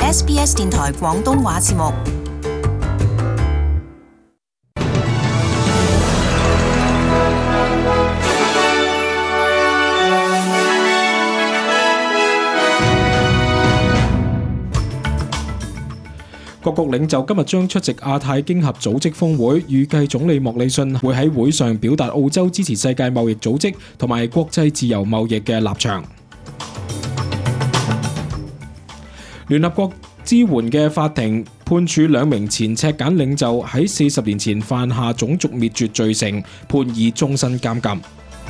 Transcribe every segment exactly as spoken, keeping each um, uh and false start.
S B S 電台廣東話節目。 各國領袖今日將出席亞太經合組織峰會，預計總理莫里遜會喺會上表達澳洲支持世界貿易組織同埋國際自由貿易嘅立場。聯合國支援嘅法庭判處兩名前赤柬領袖喺四十年前犯下種族滅絕罪成，判以終身監禁。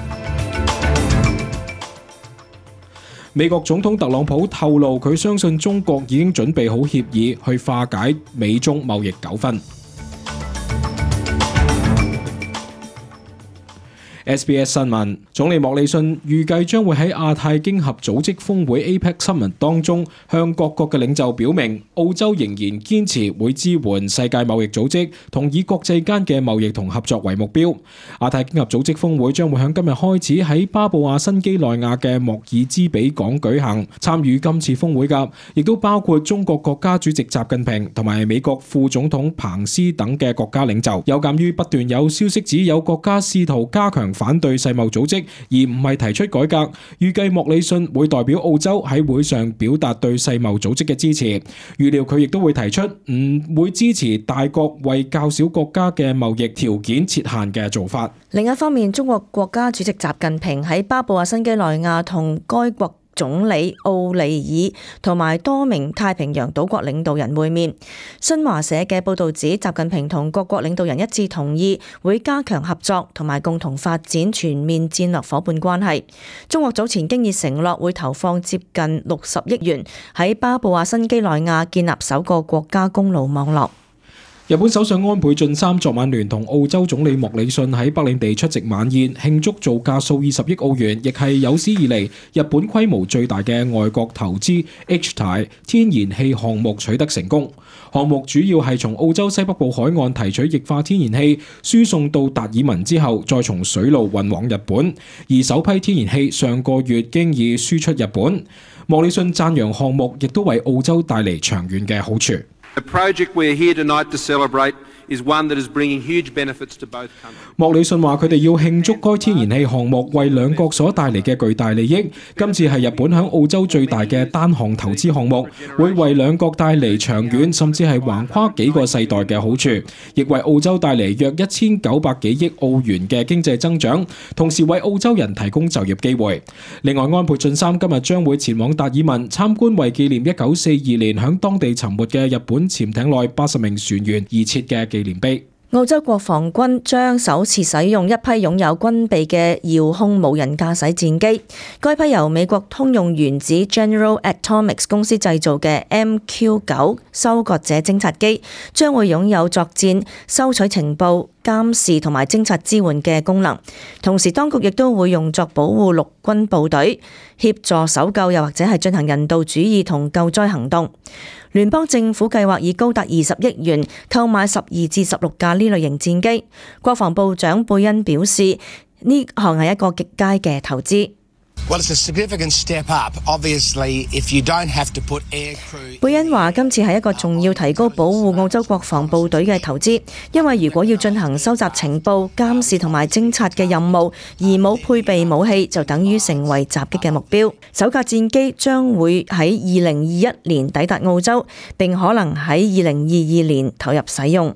美國總統特朗普透露，佢相信中國已經準備好協議去化解美中貿易糾紛。S B S 新聞，總理莫里遜預計將會喺亞太經合組織峰會 A P E C Summit 當中，向各國嘅領袖表明，澳洲仍然堅持會支援世界貿易組織，同以國際間嘅貿易同合作為目標。亞太經合組織峰會將會喺今日開始喺巴布亞新幾內亞嘅莫爾茲比港舉行，參與今次峰會嘅亦都包括中國國家主席習近平同埋美國副總統彭斯等嘅國家領袖。有鑑於不斷有消息指有國家試圖加強反對世貿組織，而唔係提出改革，預計莫里遜會代表澳洲喺會上表達對世貿組織嘅支持。預料佢亦都會提出唔會支持大國為較小國家嘅貿易條件設限嘅做法。 另一方面，中國國家主席習近平喺巴布亞新幾內亞同該國總理奧利爾同埋多名太平洋島國領導人會面。新華社嘅報導指，習近平同各國領導人一致同意會加強合作同埋共同發展全面戰略夥伴關係。中國早前經已承諾會投放接近六十億元喺巴布亞新幾內亞建立首個國家公路網絡。 日本首相安倍晉三昨晚聯同澳洲總理莫里遜喺北領地出席晚宴，慶祝造價數二十億澳元，亦係有史以嚟日本規模最大嘅外國投資 H 台天然氣項目取得成功。項目主要係從澳洲西北部海岸提取液化天然氣，輸送到達爾文之後，再從水路運往日本。而首批天然氣上個月經已輸出日本。莫里遜讚揚項目亦都為澳洲帶嚟長遠嘅好處。 The project we are here tonight to celebrate is one that is bringing huge benefits to both countries. 莫里遜話：佢哋要慶祝該天然氣項目為兩國所帶嚟嘅巨大利益。今次係日本響澳洲最大嘅單項投資項目，會為兩國帶嚟長遠甚至係橫跨幾個世代嘅好處，亦為澳洲帶嚟約一千九百幾億澳元嘅經濟增長，同時為澳洲人提供就業機會。另外，安倍晉三今日將會前往達爾文參觀為紀念一九四二年響當地沉沒嘅日本潛艇內八十名船員而設嘅紀念碑。 澳洲國防軍將首次使用一批擁有軍備嘅遙控無人駕駛戰機，該批由美國通用原子 General Atomics 公司製造嘅 M Q 九 收割者偵察機，將會擁有作戰、收取情報、監視同埋偵察支援嘅功能。同時，當局亦都會用作保護陸軍部隊，協助搜救又或者係進行人道主義同救災行動。聯邦政府計劃以高達二十億元購買十二至十六架呢類型戰機。國防部長貝恩表示，呢項係一個極佳嘅投資。 Well, it's a significant step up. Obviously, if you don't have to put air crew... 貝恩話：今次係一個重要提高保護澳洲國防部隊嘅投資，因為如果要進行收集情報、監視同埋偵察嘅任務，而冇配備武器，就等於成為襲擊嘅目標。首架戰機將會喺二零二一年抵達澳洲，並可能喺二零二二年投入使用。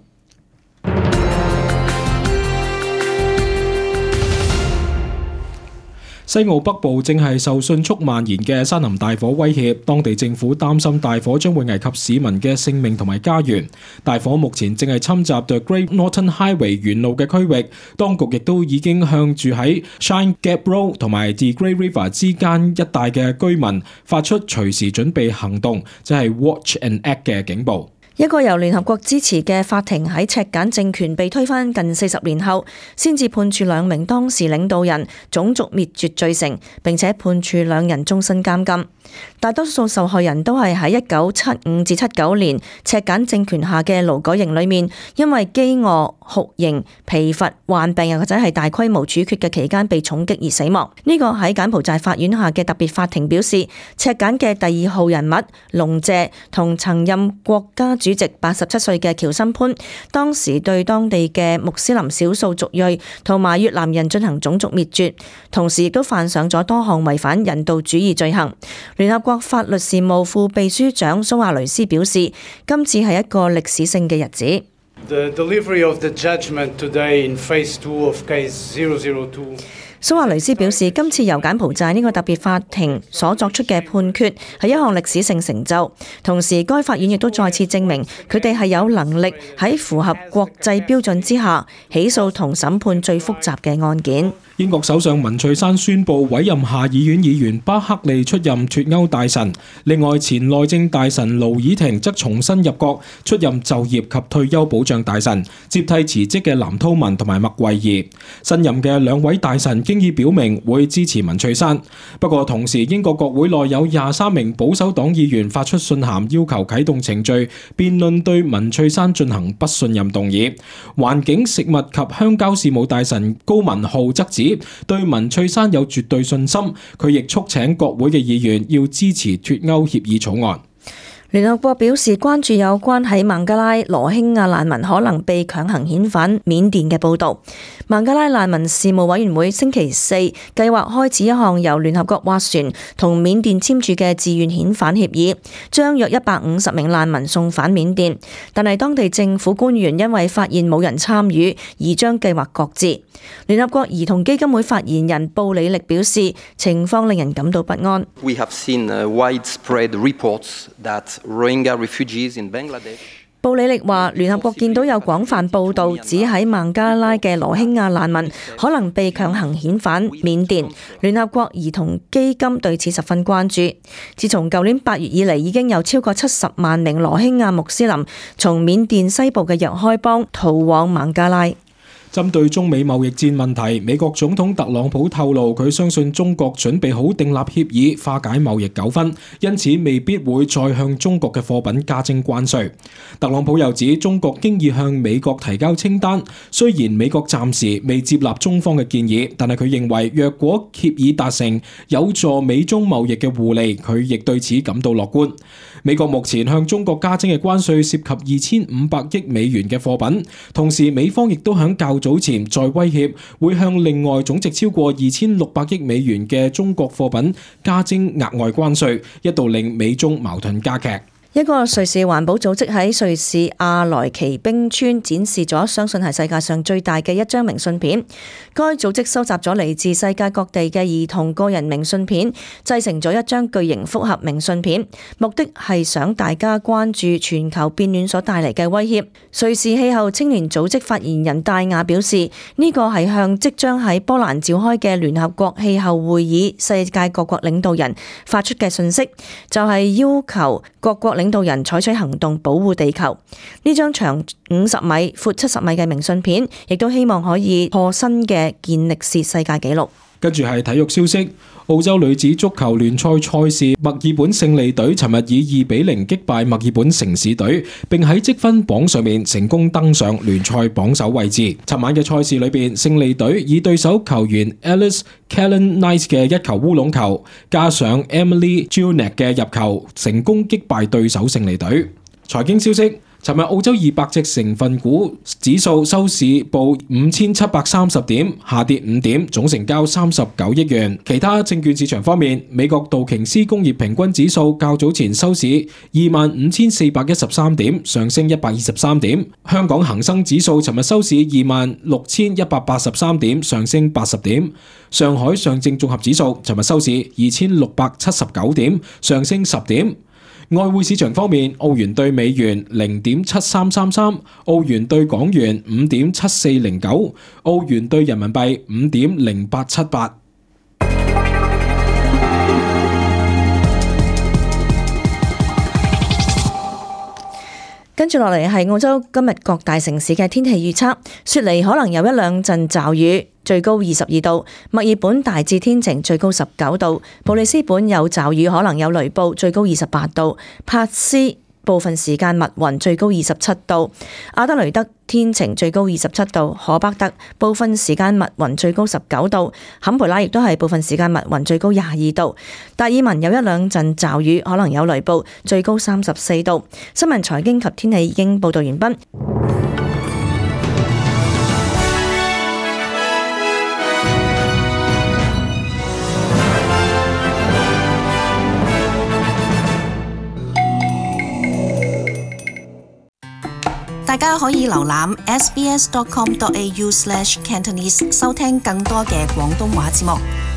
西澳北部正係受迅速蔓延嘅山林大火威脅，當地政府擔心大火將會危及市民嘅性命同埋家園。大火目前正係侵襲 The Great Northern Highway 沿路嘅區域，當局亦都已經向住喺 Shine Gap Road 同埋 The Grey River 之間一帶嘅居民發出隨時準備行動，即係 Watch and Act 嘅警報。 一個由聯合國支持嘅法庭喺赤柬政權被推翻近四十年後，先至判處兩名當時領導人種族滅絕罪成，並且判處兩人終身監禁。 大多數受害人都係喺一九七五至七九年赤柬政權下嘅勞改營裏面，因為飢餓、酷刑、疲乏、患病又或者係大規模處決嘅期間被重擊而死亡。呢、這個喺柬埔寨法院下嘅特別法庭表示，赤柬嘅第二號人物龍謝同曾任國家主席八十七歲嘅喬森潘，當時對當地嘅穆斯林少數族裔同埋越南人進行種族滅絕，同時亦都犯上咗多項違反人道主義罪行。聯合國法律事務副秘書長蘇亞雷斯表示，今次係一個歷史性嘅日子。 The delivery of the judgment today in phase two of case zero zero two。 蘇亞雷斯表示，今次由柬埔寨呢個特別法庭所作出嘅判決係一項歷史性成就，同時該法院亦都再次證明佢哋係有能力喺符合國際標準之下起訴同審判最複雜嘅案件。 英國首相文翠珊宣布委任下議院議員巴克利出任脫歐大臣，另外前內政大臣盧爾廷則重新入閣出任就業及退休保障大臣，接替辭職嘅藍韜文同埋麥惠儀。新任嘅兩位大臣經已表明會支持文翠珊，不過同時英國國會內有廿三名保守黨議員發出信函要求啟動程序辯論對文翠珊進行不信任動議。環境、食物及鄉郊事務大臣高文浩則指對文翠珊有絕對信心，佢亦促請國會嘅議員要支持脫歐協議草案。 聯合國表示關注有關喺孟加拉羅興亞難民可能被強行遣返緬甸嘅報導。孟加拉難民事務委員會星期四計劃開始一項由聯合國斡旋同緬甸簽署嘅自願遣返協議，將約一百五十名難民送返緬甸。但係當地政府官員因為發現冇人參與，而將計劃擱置。聯合國兒童基金會發言人布里力表示，情況令人感到不安。 We have seen widespread reports that Rohingya refugees in Bangladesh。 布里力話：聯合國見到有廣泛報導指喺孟加拉嘅羅興亞難民可能被強行遣返緬甸。聯合國兒童基金對此十分關注。自從舊年八月以嚟，已經有超過七十萬名羅興亞穆斯林從緬甸西部嘅若開邦逃往孟加拉。 針對中美貿易戰問題，美國總統特朗普透露，佢相信中國準備好訂立協議化解貿易糾紛，因此未必會再向中國嘅貨品加徵關稅。特朗普又指，中國經已向美國提交清單，雖然美國暫時未接納中方嘅建議，但係佢認為若果協議達成，有助美中貿易嘅互利，佢亦對此感到樂觀。美國目前向中國加徵嘅關稅涉及二千五百億美元嘅貨品，同時美方亦都響較早前再威脅會向另外總值超過二千六百億美元嘅中國貨品加徵額外關稅，一度令美中矛盾加劇。 一個瑞士環保組織喺瑞士阿萊奇冰川展示咗相信係世界上最大嘅一張明信片。該組織收集咗嚟自世界各地嘅兒童個人明信片，製成咗一張巨型複合明信片，目的係想大家關注全球變暖所帶嚟嘅威脅。瑞士氣候青年組織發言人戴亞表示，呢個係向即將喺波蘭召開嘅聯合國氣候會議世界各國領導人發出嘅信息，就係要求各國領導人採取行動保護地球。呢張長五十米、闊七十米嘅明信片，亦都希望可以破新嘅健力士世界紀錄。 跟住係體育消息，澳洲女子足球聯賽賽事，墨爾本勝利隊尋日以二比零擊敗墨爾本城市隊，並喺積分榜上面成功登上聯賽榜首位置。尋晚嘅賽事裏邊，勝利隊以對手球員 Alice Callan Knight 嘅一球烏龍球，加上 Emily Junek 嘅入球，成功擊敗對手勝利隊。財經消息。尋日澳洲二百隻成分股指數收市報五千七百三十點，下跌五點，總成交三十九億元。其他證券市場方面，美國道瓊斯工業平均指數較早前收市二萬五千四百一十三點，上升一百二十三點。香港恒生指數尋日收市二萬六千一百八十三點，上升八十點。上海上證綜合指數尋日收市二千六百七十九點，上升十點。外匯市場方面，澳元對美元零點七三三三，澳元對港元五點七四零九，澳元對人民幣五點零八七八。 跟住落嚟係澳洲今日各大城市嘅天氣預測，雪梨可能有一兩陣驟雨，最高二十二度；墨爾本大致天晴，最高十九度；布里斯本有驟雨，可能有雷暴，最高二十八度；珀斯部分時間密雲，最高二十七度；阿德雷德天晴，最高二十七度；荷伯特部分時間密雲，最高十九度；坎培拉亦都係部分時間密雲，最高廿二度；達爾文有一兩陣驟雨，可能有雷暴，最高三十四度。新聞財經及天氣已經報道完畢。 大家可以瀏覽 s b s dot com dot a u slash cantonese 收聽更多嘅廣東話節目。